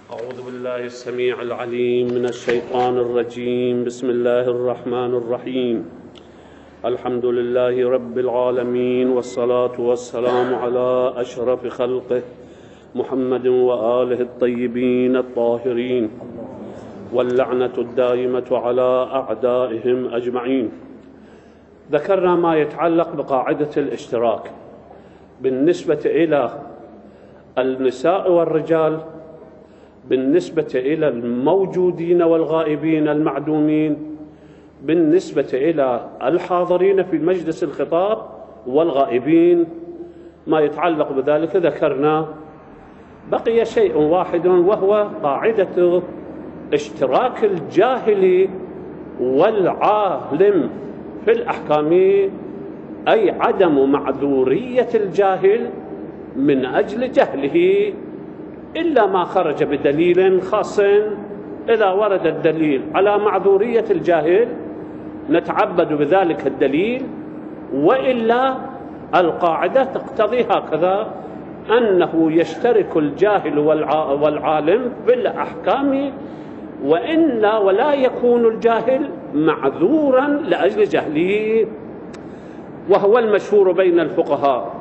أعوذ بالله السميع العليم من الشيطان الرجيم. بسم الله الرحمن الرحيم. الحمد لله رب العالمين، والصلاة والسلام على أشرف خلقه محمد وآله الطيبين الطاهرين، واللعنة الدائمة على أعدائهم أجمعين. ذكرنا ما يتعلق بقاعدة الاشتراك بالنسبة إلى النساء والرجال، بالنسبة إلى الموجودين والغائبين المعدومين، بالنسبة إلى الحاضرين في مجلس الخطاب والغائبين. ما يتعلق بذلك ذكرنا. بقي شيء واحد، وهو قاعدة اشتراك الجاهل والعالم في الأحكام، أي عدم معذورية الجاهل من أجل جهله إلا ما خرج بدليل خاص. إذا ورد الدليل على معذورية الجاهل نتعبد بذلك الدليل، وإلا القاعدة تقتضي هكذا، أنه يشترك الجاهل والعالم في الأحكام، ولا يكون الجاهل معذورا لأجل جهله. وهو المشهور بين الفقهاء،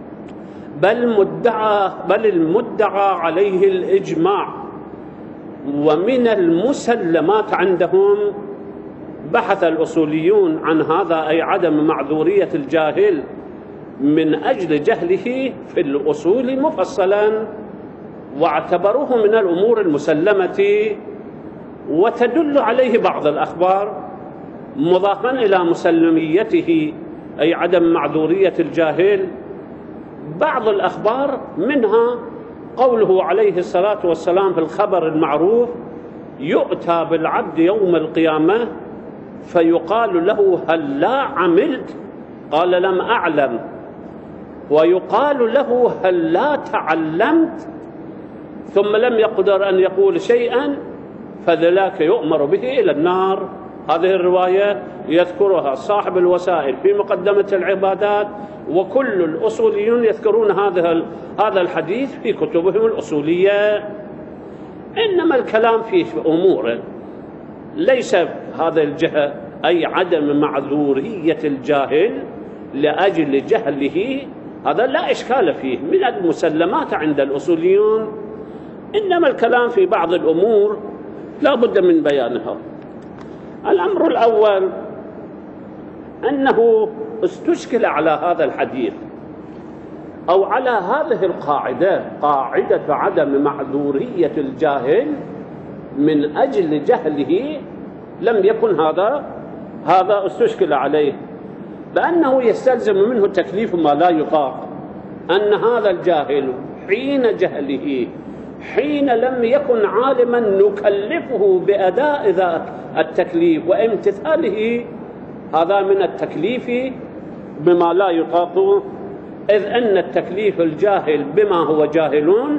بل المدعى عليه الإجماع. ومن المسلمات عندهم، بحث الأصوليون عن هذا، أي عدم معذورية الجاهل من أجل جهله في الأصول مفصلا، واعتبروه من الأمور المسلمة. وتدل عليه بعض الأخبار مضافا إلى مسلميته، أي عدم معذورية الجاهل. بعض الأخبار منها قوله عليه الصلاة والسلام في الخبر المعروف: يؤتى بالعبد يوم القيامة فيقال له هل لا عملت؟ قال لم أعلم. ويقال له هل لا تعلمت؟ ثم لم يقدر أن يقول شيئا، فذلك يؤمر به إلى النار. هذه الرواية يذكرها صاحب الوسائل في مقدمة العبادات، وكل الأصوليون يذكرون هذا الحديث في كتبهم الأصولية. إنما الكلام فيه أمور ليس هذا الجهة، أي عدم معذورية الجاهل لأجل جهله، هذا لا إشكال فيه، من المسلمات عند الأصوليون. إنما الكلام في بعض الأمور لا بد من بيانها. الأمر الأول أنه استشكل على هذا الحديث، أو على هذه القاعدة، قاعدة عدم معذورية الجاهل من أجل جهله. لم يكن هذا استشكل عليه، لأنه يستلزم منه تكليف ما لا يطاق. أن هذا الجاهل حين جهله، حين لم يكن عالما، نكلفه بأداء ذا التكليف وامتثاله. هذا من التكليف بما لا يطاق، إذ أن التكليف الجاهل بما هو جاهلون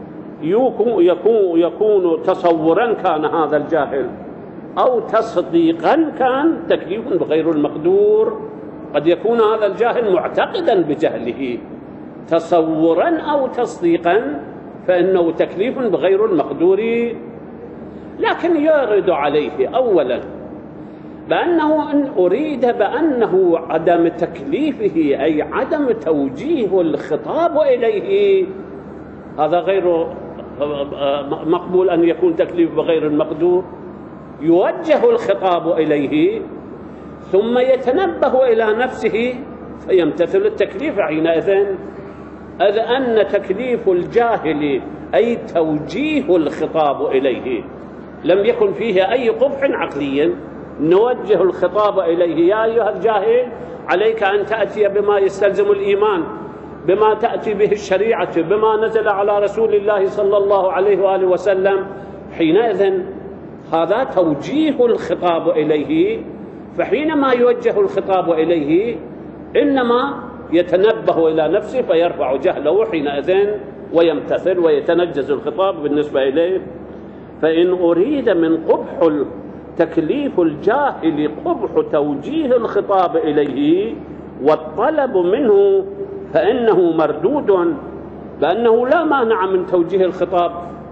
يكون تصورا كان هذا الجاهل، أو تصديقا كان تكليف بغير المقدور. قد يكون هذا الجاهل معتقدا بجهله، تصورا أو تصديقا فإنه تكليف بغير المقدور. لكن يرد عليه أولا بأنه إن أريد بأنه عدم تكليفه، أي عدم توجيه الخطاب إليه، هذا غير مقبول. أن يكون تكليف بغير المقدور، يوجه الخطاب إليه ثم يتنبه إلى نفسه فيمتثل التكليف حينئذ. إذ أن تكليف الجاهل أي توجيه الخطاب إليه لم يكن فيه أي قبح عقلي. نوجه الخطاب إليه: يا أيها الجاهل عليك أن تأتي بما يستلزم الإيمان، بما تأتي به الشريعة، بما نزل على رسول الله صلى الله عليه وآله وسلم. حينئذ هذا توجيه الخطاب إليه. فحينما يوجه الخطاب إليه إنما يتنبه إلى نفسه فيرفع جهله حينئذ ويمتثل ويتنجز الخطاب بالنسبة إليه. فإن أريد من قبح تكليف الجاهل قبح توجيه الخطاب إليه والطلب منه، فإنه مردود، بأنه لا مانع من توجيه الخطاب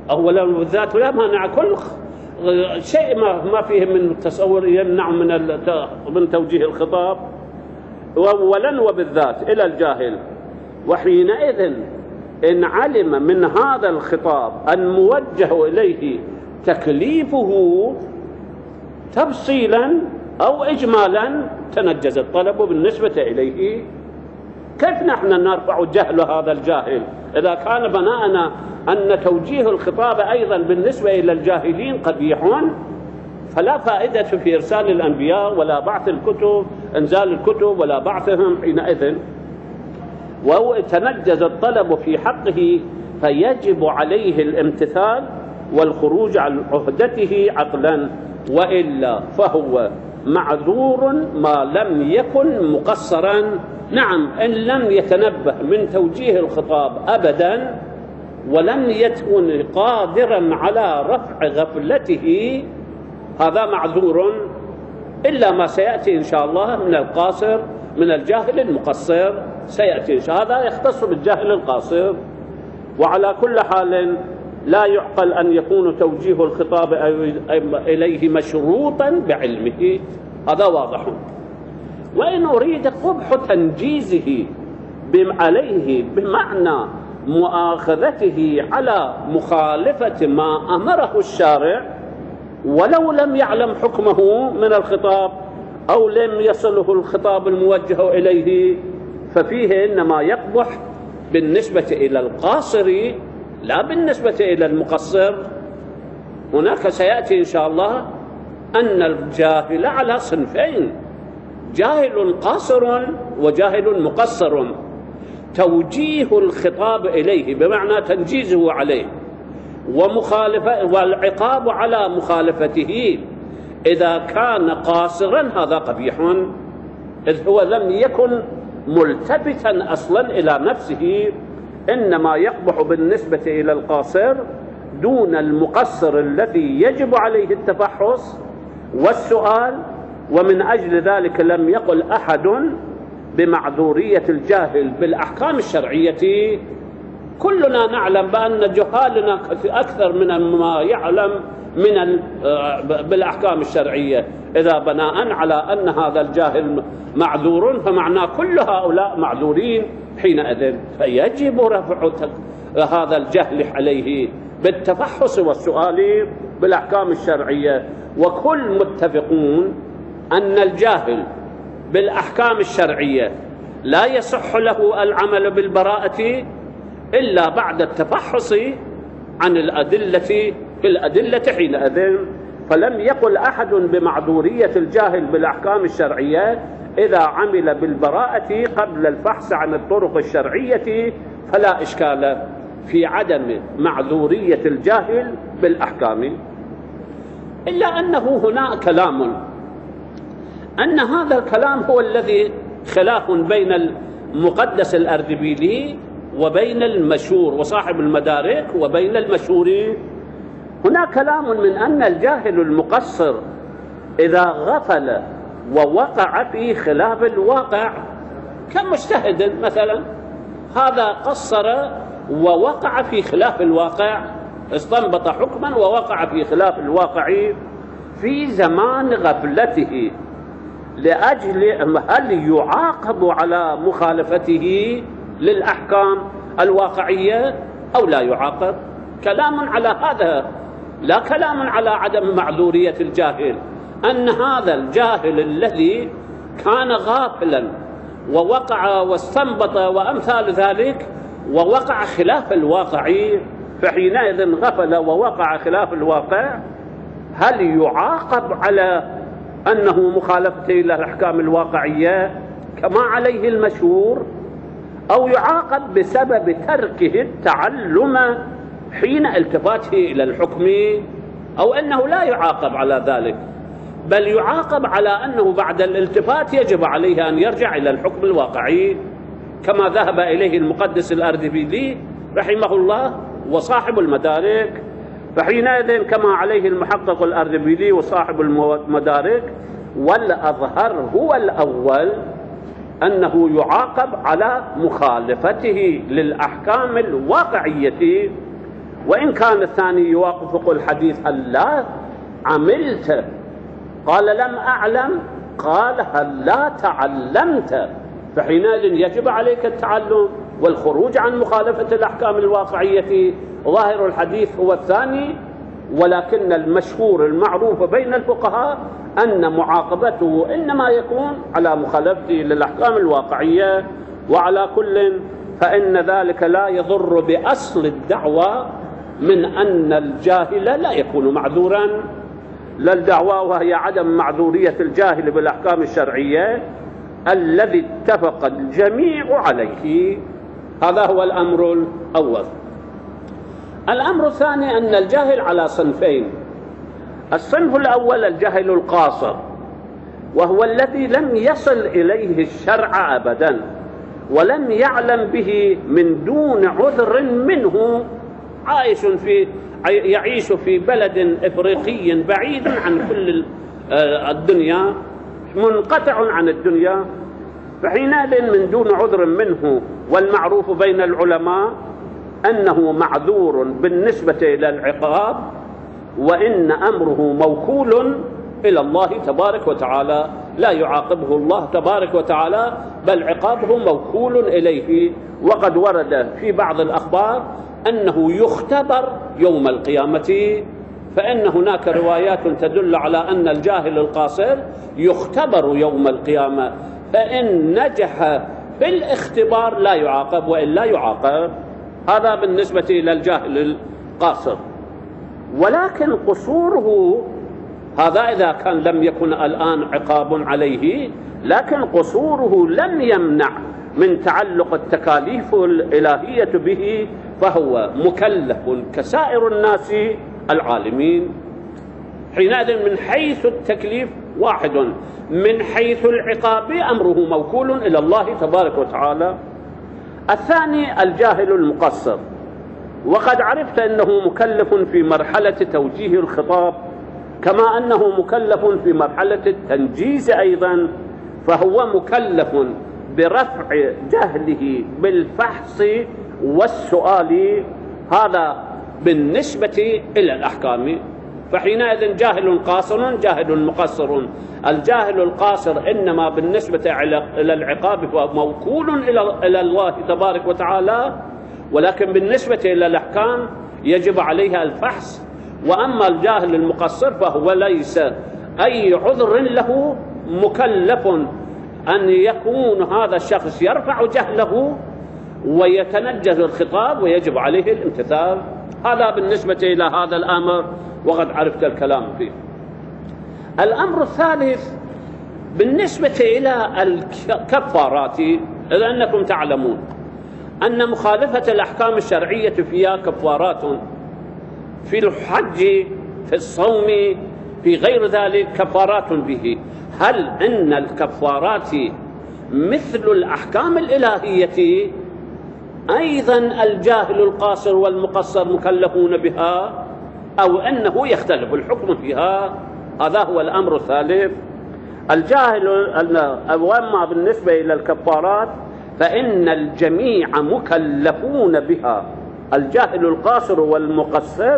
أولا بالذات لا مانع كل شيء ما فيه من تصور يمنع من توجيه الخطاب، أولا وبالذات إلى الجاهل. وحينئذ إن علم من هذا الخطاب أن موجه إليه تكليفه تفصيلا أو إجمالا تنجز الطلب بالنسبة إليه. كيف نحن نرفع جهل هذا الجاهل إذا كان بناءنا أن توجيه الخطاب أيضا بالنسبة إلى الجاهلين قبيح؟ فلا فائدة في إرسال الأنبياء ولا بعث الكتب، إنزال الكتب ولا بعثهم حينئذ. وتنجز الطلب في حقه فيجب عليه الامتثال والخروج عن عهدته عقلا، وإلا فهو معذور ما لم يكن مقصرا. نعم، إن لم يتنبه من توجيه الخطاب أبدا ولم يكن قادرا على رفع غفلته هذا معذور، إلا ما سيأتي إن شاء الله من القاصر، من الجاهل المقصر سيأتي. هذا يختص بالجاهل القاصر. وعلى كل حال لا يعقل أن يكون توجيه الخطاب إليه مشروطا بعلمه، هذا واضح. وإن أريد قبح تنجيزه عليه بمعنى مؤاخذته على مخالفة ما أمره الشارع ولو لم يعلم حكمه من الخطاب أو لم يصله الخطاب الموجه إليه، ففيه إنما يقبح بالنسبة إلى القاصر لا بالنسبة إلى المقصر. هناك سيأتي إن شاء الله أن الجاهل على صنفين: جاهل قاصر وجاهل مقصر. توجيه الخطاب إليه بمعنى تنجيزه عليه والعقاب على مخالفته إذا كان قاصرا هذا قبيح، إذ هو لم يكن ملتفتا أصلا إلى نفسه، إنما يقبح بالنسبة إلى القاصر دون المقصر الذي يجب عليه التفحص والسؤال. ومن أجل ذلك لم يقل أحد بمعذورية الجاهل بالأحكام الشرعية. كلنا نعلم بأن جهالنا أكثر من ما يعلم بالأحكام الشرعية. إذا بناء على أن هذا الجاهل معذور فمعناه كل هؤلاء معذورين حينئذ، فيجب رفع هذا الجهل عليه بالتفحص والسؤال بالأحكام الشرعية. وكل متفقون أن الجاهل بالأحكام الشرعية لا يصح له العمل بالبراءة إلا بعد التفحص عن الأدلة حينئذ. فلم يقل أحد بمعذورية الجاهل بالأحكام الشرعية إذا عمل بالبراءة قبل الفحص عن الطرق الشرعية، فلا إشكال في عدم معذورية الجاهل بالأحكام. إلا أنه هنا كلام، أن هذا الكلام هو الذي خلاف بين المقدس الأردبيلي وبين المشهور وصاحب المدارك وبين المشهور. هنا كلام من أن الجاهل المقصر إذا غفل ووقع في خلاف الواقع كمجتهد مثلا، هذا قصر ووقع في خلاف الواقع، استنبط حكما ووقع في خلاف الواقع في زمان غفلته، لأجل هل يعاقب على مخالفته للأحكام الواقعية أو لا يعاقب؟ كلام على هذا، لا كلام على عدم معذورية الجاهل. أن هذا الجاهل الذي كان غافلا ووقع واستنبط وأمثال ذلك ووقع خلاف الواقع، فحينئذ غفل ووقع خلاف الواقع، هل يعاقب على أنه مخالفته إلى الأحكام الواقعية كما عليه المشهور، أو يعاقب بسبب تركه التعلم حين التفاته إلى الحكم، أو أنه لا يعاقب على ذلك بل يعاقب على أنه بعد الالتفات يجب عليه أن يرجع إلى الحكم الواقعي كما ذهب إليه المقدس الأردبيلي رحمه الله وصاحب المدارك. فحينئذ كما عليه المحقق الأردبيلي وصاحب المدارك، والأظهر هو الأول أنه يعاقب على مخالفته للأحكام الواقعية، وإن كان الثاني يوافق الحديث: هل لا عملت؟ قال: لم أعلم. قال: هل لا تعلمت؟ فحينئذ يجب عليك التعلم والخروج عن مخالفة الأحكام الواقعية. ظاهر الحديث هو الثاني، ولكن المشهور المعروف بين الفقهاء أن معاقبته إنما يكون على مخالفته للأحكام الواقعية. وعلى كل فإن ذلك لا يضر بأصل الدعوة من أن الجاهل لا يكون معذورا. لا الدعوة وهي عدم معذورية الجاهل بالأحكام الشرعية الذي اتفق الجميع عليه. هذا هو الأمر الأول. الأمر الثاني أن الجاهل على صنفين. الصنف الأول الجاهل القاصر، وهو الذي لم يصل إليه الشرع أبدا ولم يعلم به من دون عذر منه، يعيش في بلد إفريقي بعيد عن كل الدنيا، منقطع عن الدنيا، فحينئذ من دون عذر منه. والمعروف بين العلماء أنه معذور بالنسبة إلى العقاب، وإن أمره موكول إلى الله تبارك وتعالى، لا يعاقبه الله تبارك وتعالى بل عقابه موكول إليه. وقد ورد في بعض الأخبار أنه يختبر يوم القيامة، فإن هناك روايات تدل على أن الجاهل القاصر يختبر يوم القيامة، فإن نجح في الاختبار لا يعاقب وإلا يعاقب. هذا بالنسبة إلى الجاهل القاصر. ولكن قصوره هذا إذا كان لم يكن الآن عقاب عليه، لكن قصوره لم يمنع من تعلق التكاليف الإلهية به، فهو مكلف كسائر الناس العالمين. حينئذ من حيث التكليف واحد، من حيث العقاب أمره موكول إلى الله تبارك وتعالى. الثاني الجاهل المقصر، وقد عرفت أنه مكلف في مرحلة توجيه الخطاب، كما أنه مكلف في مرحلة التنجيز أيضا، فهو مكلف برفع جهله بالفحص والسؤال. هذا بالنسبة إلى الأحكام. فحينئذ جاهل قاصر جاهل مقصر. الجاهل القاصر إنما بالنسبة إلى العقاب فهو موكول إلى الله تبارك وتعالى، ولكن بالنسبة إلى الأحكام يجب عليها الفحص. وأما الجاهل المقصر فهو ليس أي عذر له، مكلف أن يكون هذا الشخص يرفع جهله ويتنجز الخطاب ويجب عليه الامتثال. هذا بالنسبة إلى هذا الأمر، وقد عرفت الكلام فيه. الأمر الثالث بالنسبة إلى الكفارات، لأنكم تعلمون أن مخالفة الأحكام الشرعية فيها كفارات، في الحج، في الصوم، في غير ذلك كفارات به. هل إن الكفارات مثل الأحكام الإلهية أيضا الجاهل القاصر والمقصر مكلفون بها، أو أنه يختلف الحكم فيها؟ هذا هو الأمر الثالث. الجاهل. وأما بالنسبة إلى الكفارات فإن الجميع مكلفون بها، الجاهل القاصر والمقصر،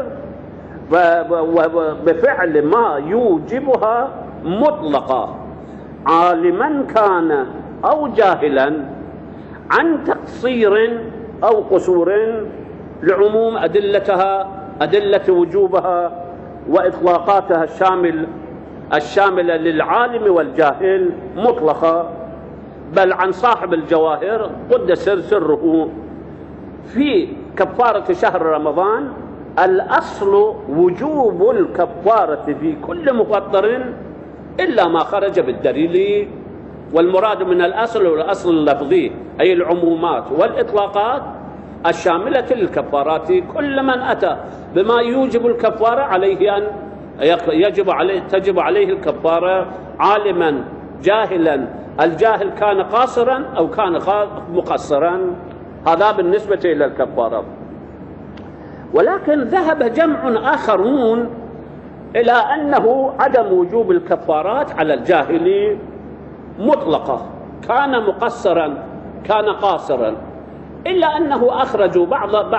بفعل ما يوجبها مطلقا، عالما كان أو جاهلا، عن تقصير أو قصور، لعموم أدلتها، أدلة وجوبها وإطلاقاتها الشاملة للعالم والجاهل مطلقة. بل عن صاحب الجواهر قدس سره في كفارة شهر رمضان: الأصل وجوب الكفارة في كل مفطر إلا ما خرج بالدليل. والمراد من الأصل والأصل اللفظي أي العمومات والإطلاقات الشاملة للكفارات. كل من أتى بما يوجب الكفارة عليه أن تجب عليه الكفارة، عالما جاهلا، الجاهل كان قاصرا أو كان مقصرا. هذا بالنسبة إلى الكفارة. ولكن ذهب جمع آخرون إلى أنه عدم وجوب الكفارات على الجاهل مطلقة، كان مقصرا كان قاصرا، إلا أنه أخرجوا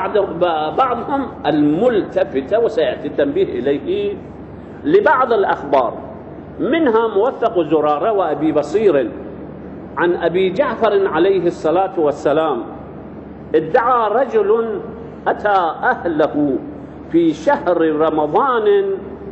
بعضهم الملتفت، وسيأتي التنبيه إليه، لبعض الأخبار، منها موثق زرارة وأبي بصير عن أبي جعفر عليه الصلاة والسلام: ادعى رجل أتى أهله في شهر رمضان،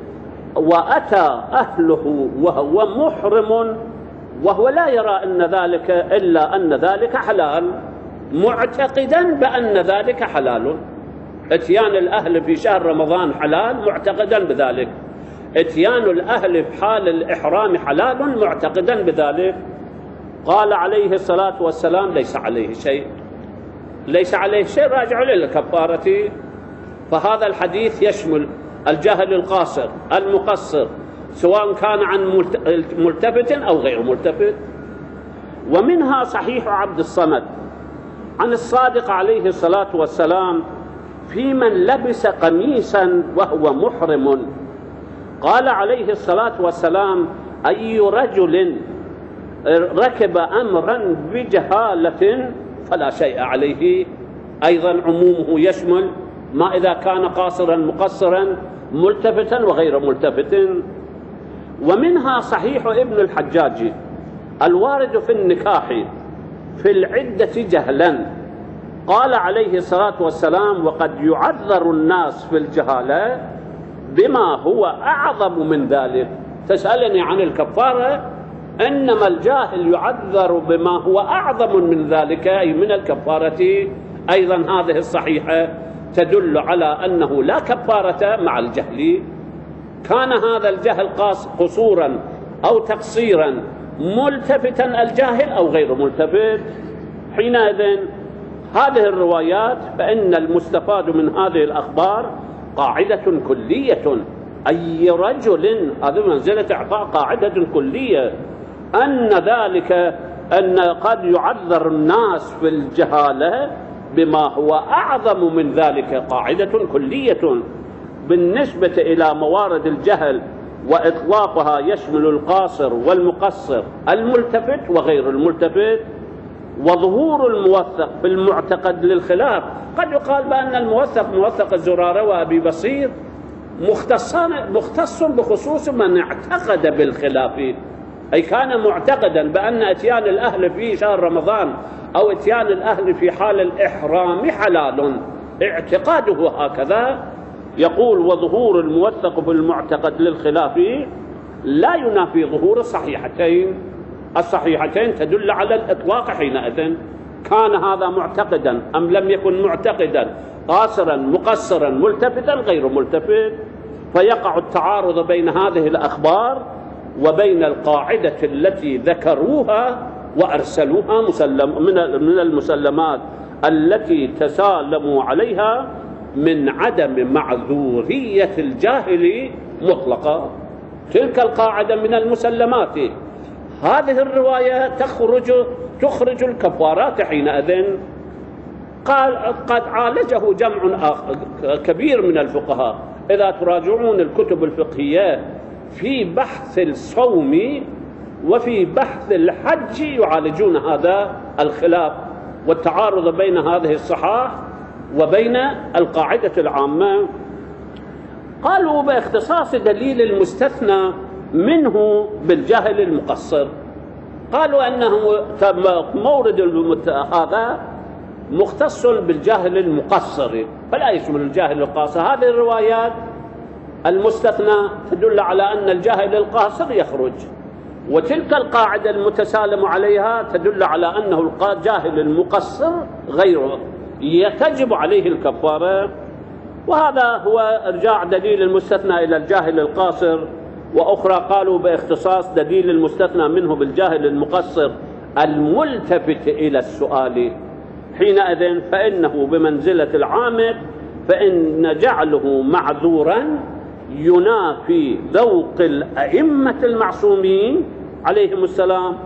وأتى أهله وهو محرم، وهو لا يرى أن ذلك إلا أن ذلك حلال، معتقدا بأن ذلك حلال. اتيان الأهل في شهر رمضان حلال، معتقدا بذلك. اتيان الأهل في حال الإحرام حلال، معتقدا بذلك. قال عليه الصلاة والسلام: ليس عليه شيء، ليس عليه شيء، راجع للكفارة. فهذا الحديث يشمل الجهل القاصر المقصر، سواء كان عن ملتفت أو غير ملتفت. ومنها صحيح عبد الصمد عن الصادق عليه الصلاة والسلام في من لبس قميصا وهو محرم. قال عليه الصلاة والسلام: أي رجل ركب أمرا بجهالة فلا شيء عليه. أيضا عمومه يشمل ما إذا كان قاصرا مقصرا، ملتفتا وغير ملتفت. ومنها صحيح ابن الحجاج الوارد في النكاح في العدة جهلا. قال عليه الصلاة والسلام: وقد يعذر الناس في الجهالة بما هو أعظم من ذلك. تسألني عن الكفارة، إنما الجاهل يعذر بما هو أعظم من ذلك، أي من الكفارة. أيضا هذه الصحيحة تدل على أنه لا كفارة مع الجهل. كان هذا الجهل قصورا أو تقصيرا، ملتفتا الجاهل أو غير ملتفت. حينئذ هذه الروايات، فإن المستفاد من هذه الأخبار قاعدة كلية. أي رجل، هذه منزلة إعطاء قاعدة كلية، أن ذلك أن قد يعذر الناس في الجهالة بما هو أعظم من ذلك، قاعدة كلية بالنسبة إلى موارد الجهل، وإطلاقها يشمل القاصر والمقصر، الملتفت وغير الملتفت. وظهور الموثق في المعتقد للخلاف، قد يقال بأن الموثق موثق الزرارة وأبي بصير مختص بخصوص من اعتقد بالخلاف، أي كان معتقدا بأن اتيان الأهل في شهر رمضان أو اتيان الأهل في حال الإحرام حلال، اعتقاده هكذا. يقول: وظهور الموثق في المعتقد للخلاف لا ينافي ظهور الصحيحتين. الصحيحتين تدل على الإطلاق. حينئذ كان هذا معتقدا أم لم يكن معتقدا، قاصرا مقصرا ملتفتا غير ملتفت، فيقع التعارض بين هذه الأخبار وبين القاعدة التي ذكروها وأرسلوها من المسلمات التي تسالموا عليها من عدم معذورية الجاهل مطلقا. تلك القاعدة من المسلمات. هذه الرواية تخرج الكفارات. حينئذ قد عالجه جمع كبير من الفقهاء. إذا تراجعون الكتب الفقهية في بحث الصوم وفي بحث الحج يعالجون هذا الخلاف والتعارض بين هذه الصحاح وبين القاعدة العامة. قالوا باختصاص دليل المستثنى منه بالجهل المقصر، قالوا أنه مورد هذا مختص بالجاهل المقصر فلا يشمل الجاهل القاصر. هذه الروايات المستثنى تدل على أن الجاهل القاصر يخرج، وتلك القاعدة المتسالم عليها تدل على أنه الجاهل المقصر غيره تجب عليه الكفارة. وهذا هو إرجاع دليل المستثنى إلى الجاهل القاصر. وأخرى قالوا باختصاص دليل المستثنى منه بالجاهل المقصر الملتفت إلى السؤال. حينئذ فإنه بمنزلة العامد، فإن جعله معذورا ينافي ذوق الأئمة المعصومين عليهم السلام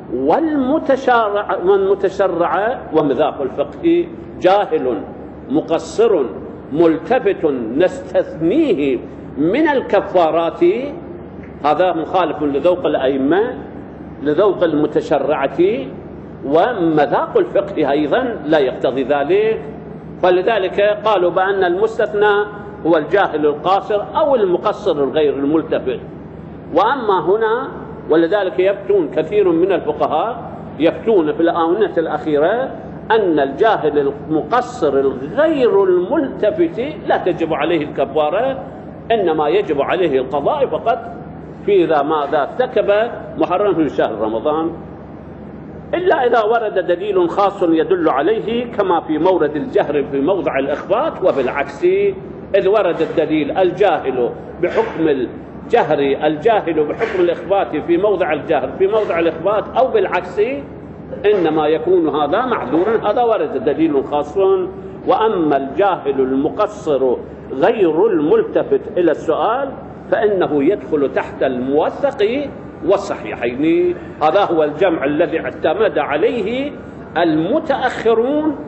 والمتشرع ومذاق الفقه. جاهل مقصر ملتفت نستثنيه من الكفارات، هذا مخالف لذوق الأئمة لذوق المتشرعة ومذاق الفقه أيضا لا يقتضي ذلك، فلذلك قالوا بأن المستثنى هو الجاهل القاصر أو المقصر الغير الملتفت. وأما هنا، ولذلك يفتون كثير من الفقهاء يفتون في الآونة الأخيرة أن الجاهل المقصر الغير الملتفت لا تجب عليه الكفارة، إنما يجب عليه القضاء فقط في إذا ماذا ارتكب محرم في شهر رمضان، إلا إذا ورد دليل خاص يدل عليه كما في مورد الجهر في موضع الإخبات، وبالعكس إذ ورد الدليل الجاهل بحكم الجهر الجاهل بحكم الإخبات في موضع الجهر في موضع الإخبات أو بالعكس، إنما يكون هذا معذورا، هذا ورد دليل خاص. وأما الجاهل المقصر غير الملتفت إلى السؤال فإنه يدخل تحت الموثق والصحيحين. هذا هو الجمع الذي اعتمد عليه المتأخرون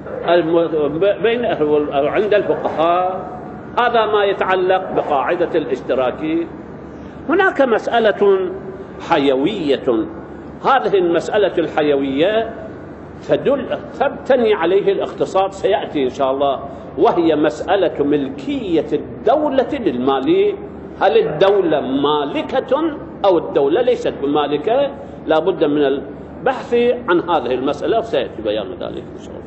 عند الفقهاء. هذا ما يتعلق بقاعدة الاشتراك. هناك مسألة حيوية، هذه المسألة الحيوية تبتني عليه الاقتصاد، سيأتي إن شاء الله، وهي مسألة ملكية الدولة للمال. هل الدولة مالكة أو الدولة ليست بمالكة؟ لا بد من البحث عن هذه المسألة، وسيأتي بيان ذلك إن شاء الله.